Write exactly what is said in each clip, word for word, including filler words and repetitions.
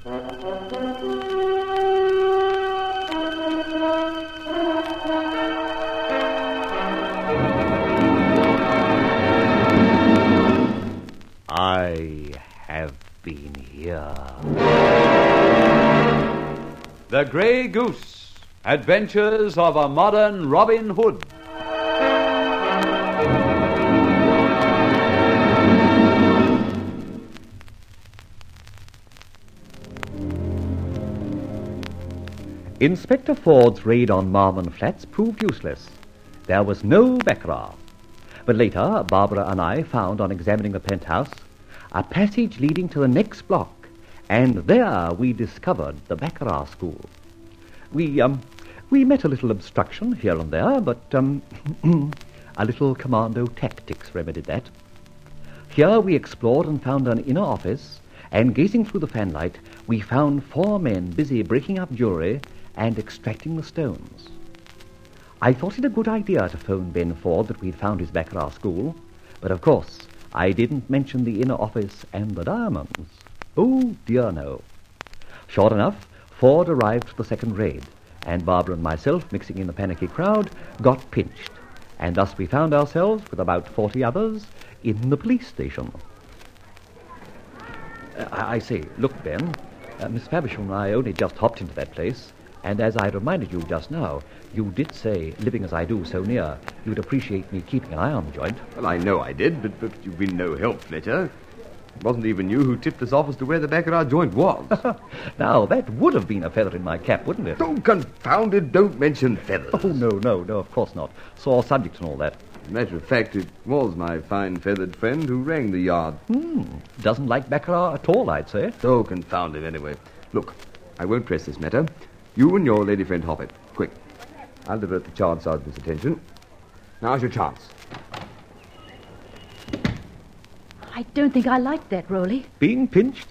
I have been here. The Grey Goose, Adventures of a Modern Robin Hood. Inspector Ford's raid on Marmon Flats proved useless. There was no Baccarat. But later, Barbara and I found, on examining the penthouse, a passage leading to the next block, and there we discovered the Baccarat school. We, um, we met a little obstruction here and there, but, um, a little commando tactics remedied that. Here we explored and found an inner office, and gazing through the fanlight, we found four men busy breaking up jewelry and extracting the stones. I thought it a good idea to phone Ben Ford that we'd found his Baccarat school, but of course I didn't mention the inner office and the diamonds. Oh, dear no. Sure enough, Ford arrived for the second raid, and Barbara and myself, mixing in the panicky crowd, got pinched, and thus we found ourselves, with about forty others, in the police station. Uh, I, I say, look, Ben, uh, Miss Faversham and I only just hopped into that place, and as I reminded you just now, you did say, living as I do so near, you'd appreciate me keeping an eye on the joint. Well, I know I did, but, but you've been no help, Fletcher. It wasn't even you who tipped us off as to where the Baccarat joint was. Now, that would have been a feather in my cap, wouldn't it? Oh, confound it, don't mention feathers. Oh, no, no, no, of course not. Sore subject and all that. As a matter of fact, it was my fine feathered friend who rang the yard. Hmm, doesn't like Baccarat at all, I'd say. Oh, confound him anyway. Look, I won't press this matter. You and your lady friend hop it. Quick. I'll divert the charge sergeant's attention. Now's your chance. I don't think I like that, Rowley. Being pinched?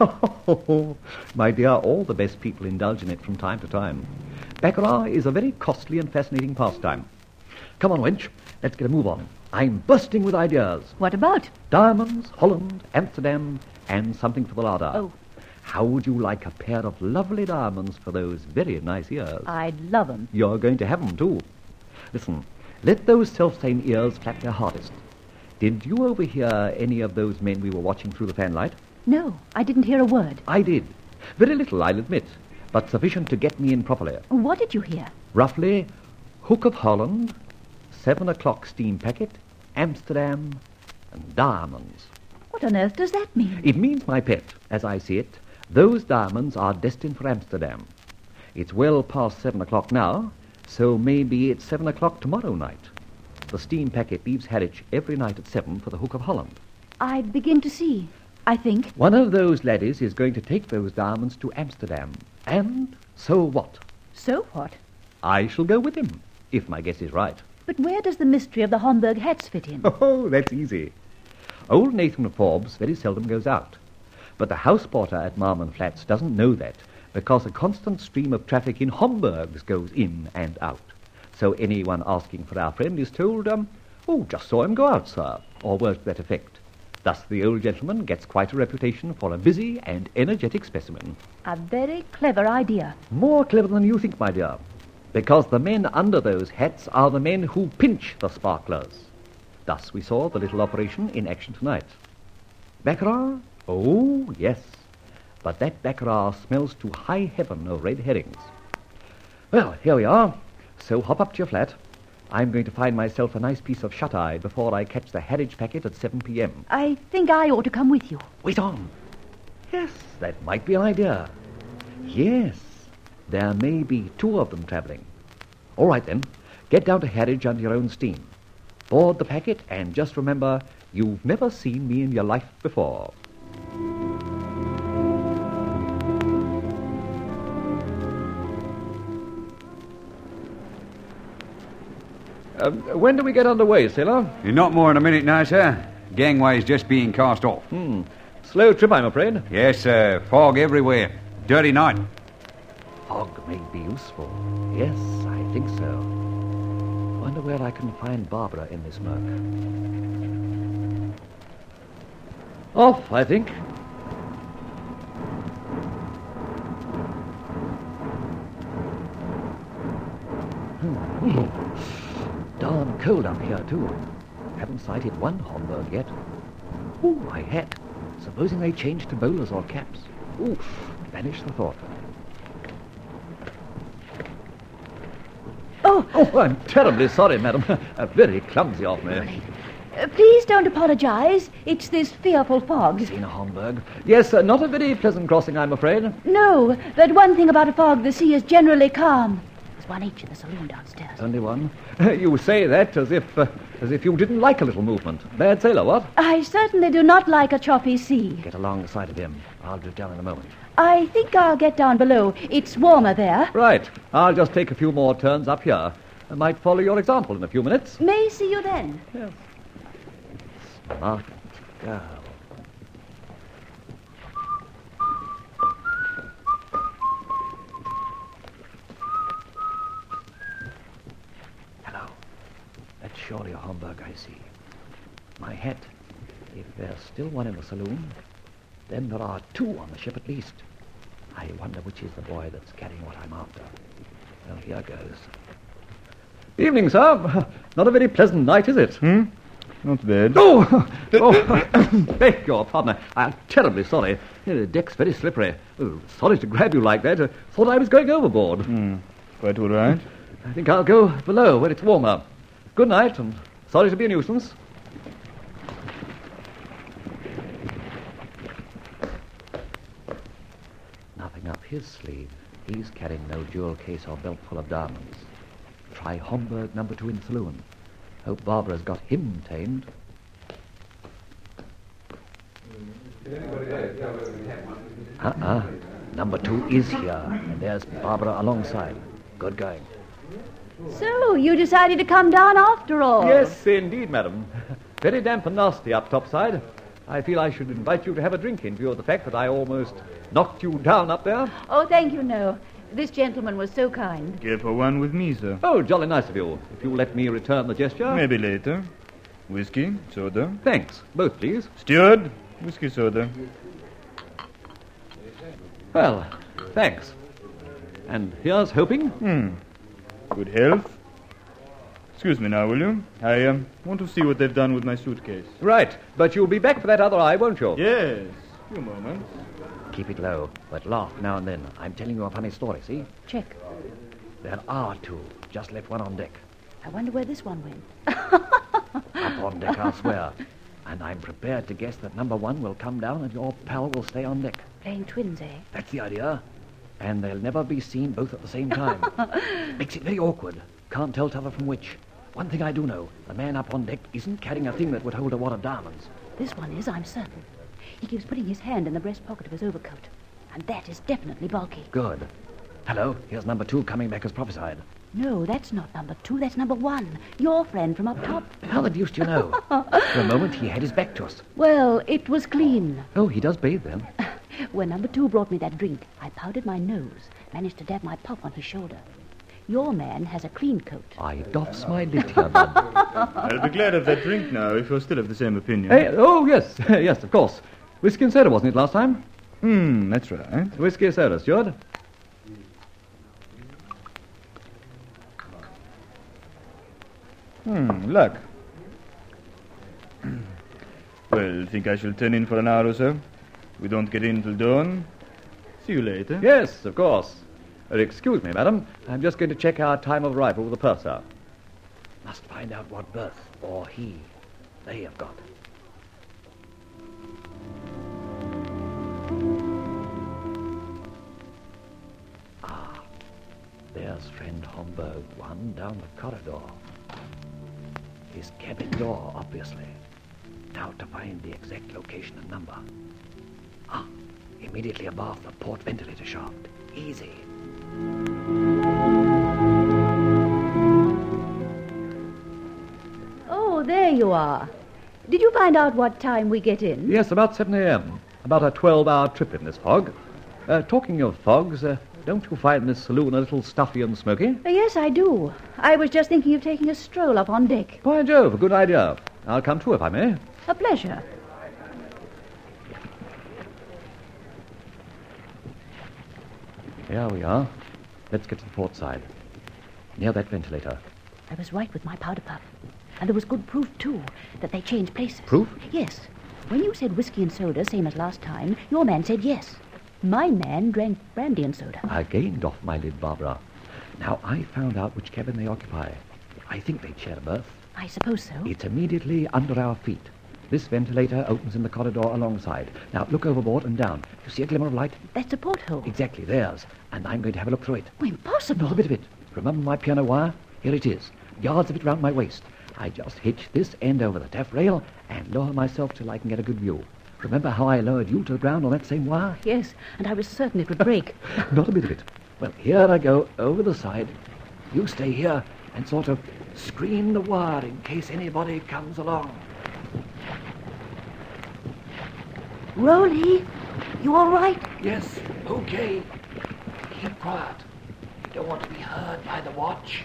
Oh, my dear, all the best people indulge in it from time to time. Baccarat is a very costly and fascinating pastime. Come on, wench. Let's get a move on. I'm bursting with ideas. What about? Diamonds, Holland, Amsterdam, and something for the larder. Oh. How would you like a pair of lovely diamonds for those very nice ears? I'd love 'em. You're going to have 'em, too. Listen, let those self-same ears flap their hardest. Did you overhear any of those men we were watching through the fanlight? No, I didn't hear a word. I did. Very little, I'll admit, but sufficient to get me in properly. What did you hear? Roughly, Hook of Holland, seven o'clock steam packet, Amsterdam, and diamonds. What on earth does that mean? It means, my pet, as I see it, those diamonds are destined for Amsterdam. It's well past seven o'clock now, so maybe it's seven o'clock tomorrow night. The steam packet leaves Harwich every night at seven for the Hook of Holland. I begin to see, I think. One of those laddies is going to take those diamonds to Amsterdam. And so what? So what? I shall go with him, if my guess is right. But where does the mystery of the Homburg hats fit in? Oh, that's easy. Old Nathan Forbes very seldom goes out. But the house porter at Marmon Flats doesn't know that, because a constant stream of traffic in Homburgs goes in and out. So anyone asking for our friend is told, um, oh, just saw him go out, sir, or words to that effect. Thus the old gentleman gets quite a reputation for a busy and energetic specimen. A very clever idea. More clever than you think, my dear, because the men under those hats are the men who pinch the sparklers. Thus we saw the little operation in action tonight. Baccarat? Oh, yes. But that Baccarat smells to high heaven of red herrings. Well, here we are. So hop up to your flat. I'm going to find myself a nice piece of shut-eye before I catch the Harwich packet at seven p.m. I think I ought to come with you. Wait on. Yes, that might be an idea. Yes, there may be two of them travelling. All right, then. Get down to Harwich under your own steam. Board the packet, and just remember, you've never seen me in your life before. Um, when do we get underway, sailor? Not more than a minute now, sir. Gangway's just being cast off. Hmm. Slow trip, I'm afraid. Yes, sir. Fog everywhere. Dirty night. Fog may be useful. Yes, I think so. Wonder where I can find Barbara in this murk. Off, I think. Darn cold up here, too. Haven't sighted one Homburg yet. Ooh, my hat. Supposing they change to bowlers or caps. Ooh, banish the thought. Oh, Oh, I'm terribly sorry, madam. Uh, very clumsy of me. uh, please don't apologize. It's this fearful fog. Seen a Homburg? Yes, uh, not a very pleasant crossing, I'm afraid. No, but one thing about a fog, the sea is generally calm. There's one each in the saloon downstairs. Only one. You say that as if, uh, as if you didn't like a little movement. Bad sailor, what? I certainly do not like a choppy sea. Get alongside of him. I'll drift down in a moment. I think I'll get down below. It's warmer there. Right. I'll just take a few more turns up here. I might follow your example in a few minutes. May see you then. Yes. Smart girl. Hello. That's surely a Homburg I see. My hat. If there's still one in the saloon, then there are two on the ship at least. I wonder which is the boy that's carrying what I'm after. Well, here goes. Evening, sir. Not a very pleasant night, is it? Hmm? Not bad. Oh! oh. Beg your pardon. I'm terribly sorry. The deck's very slippery. Oh, sorry to grab you like that. Uh, thought I was going overboard. Hmm. Quite all right. I think I'll go below where it's warmer. Good night, and sorry to be a nuisance. Nothing up his sleeve. He's carrying no jewel case or belt full of diamonds. Try Homburg number two in saloon. Hope Barbara's got him tamed. Uh-uh. Number two is here, and there's Barbara alongside. Good going. So, you decided to come down after all? Yes, indeed, madam. Very damp and nasty up topside. I feel I should invite you to have a drink in view of the fact that I almost knocked you down up there. Oh, thank you, no. This gentleman was so kind. Care for one with me, sir? Oh, jolly nice of you. If you'll let me return the gesture. Maybe later. Whiskey, soda. Thanks. Both, please. Steward, whiskey, soda. Well, thanks. And here's hoping. Hmm. Good health. Excuse me now, will you? I um, want to see what they've done with my suitcase. Right, but you'll be back for that other eye, won't you? Yes. Few moments. Keep it low, but laugh now and then. I'm telling you a funny story, see? Check. There are two. Just left one on deck. I wonder where this one went. Up on deck, I'll swear. And I'm prepared to guess that number one will come down and your pal will stay on deck. Playing twins, eh? That's the idea. And they'll never be seen both at the same time. Makes it very awkward. Can't tell t'other from which. One thing I do know, the man up on deck isn't carrying a thing that would hold a wad of diamonds. This one is, I'm certain. He keeps putting his hand in the breast pocket of his overcoat. And that is definitely bulky. Good. Hello, here's number two coming back as prophesied. No, that's not number two, that's number one. Your friend from up top. How the deuce do you know? For a moment, he had his back to us. Well, it was clean. Oh, he does bathe then. When number two brought me that drink, I powdered my nose, managed to dab my puff on his shoulder. Your man has a clean coat. I doffs my lid here, bud. I'll be glad of that drink now if you're still of the same opinion. Hey, oh, yes, yes, of course. Whiskey and soda, wasn't it, last time? Hmm, that's right. Whiskey and soda, steward. Hmm, luck. Well, think I shall turn in for an hour or so? We don't get in till dawn. See you later. Yes, of course. Uh, excuse me, madam. I'm just going to check our time of arrival with the purser. Must find out what berth, or he, they have got. Ah, there's friend Homburg one down the corridor. His cabin door, obviously. Now to find the exact location and number. Ah, immediately above the port ventilator shaft. Easy. Oh, there you are. Did you find out what time we get in? Yes, about seven a.m. About a twelve-hour trip in this fog. Uh, talking of fogs, uh, don't you find this saloon a little stuffy and smoky? Uh, yes, I do. I was just thinking of taking a stroll up on deck. By Jove, a good idea. I'll come too, if I may. A pleasure. Here we are. Let's get to the port side. Near that ventilator. I was right with my powder puff. And there was good proof, too, that they changed places. Proof? Yes. When you said whiskey and soda, same as last time, your man said yes. My man drank brandy and soda. I gained off my lid, Barbara. Now, I found out which cabin they occupy. I think they share a berth. I suppose so. It's immediately under our feet. This ventilator opens in the corridor alongside. Now, look overboard and down. You see a glimmer of light? That's a porthole. Exactly, theirs. And I'm going to have a look through it. Oh, impossible. Not a bit of it. Remember my piano wire? Here it is. Yards of it round my waist. I just hitch this end over the taffrail and lower myself till I can get a good view. Remember how I lowered you to the ground on that same wire? Yes, and I was certain it would break. Not a bit of it. Well, here I go, over the side. You stay here and sort of screen the wire in case anybody comes along. Rolly, you all right? Yes, okay. Keep quiet. You don't want to be heard by the watch.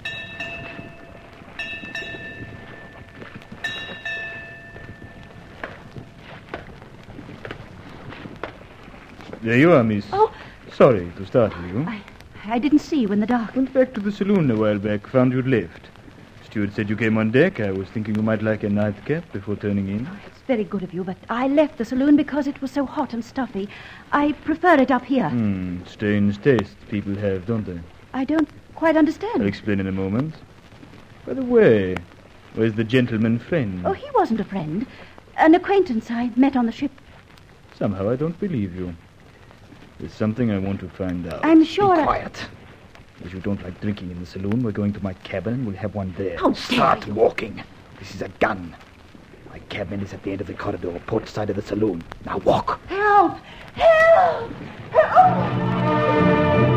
There you are, miss. Oh. Sorry to startle you. I, I didn't see you in the dark. Went back to the saloon a while back, found you'd left. Steward said you came on deck. I was thinking you might like a nightcap before turning in. It's very good of you, but I left the saloon because it was so hot and stuffy. I prefer it up here. Hmm, strange taste people have, don't they? I don't quite understand. I'll explain in a moment. By the way, where's the gentleman friend? Oh, he wasn't a friend. An acquaintance I met on the ship. Somehow I don't believe you. There's something I want to find out. I'm sure... Be I- quiet. As you don't like drinking in the saloon, we're going to my cabin and we'll have one there. How dare Start you. walking. This is a gun. My cabin is at the end of the corridor, port side of the saloon. Now walk. Help! Help! Help!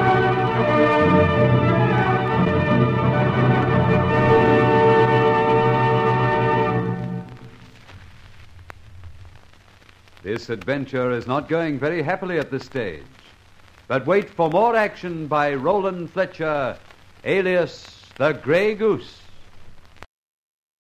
This adventure is not going very happily at this stage. But wait for more action by Roland Fletcher, alias the Grey Goose.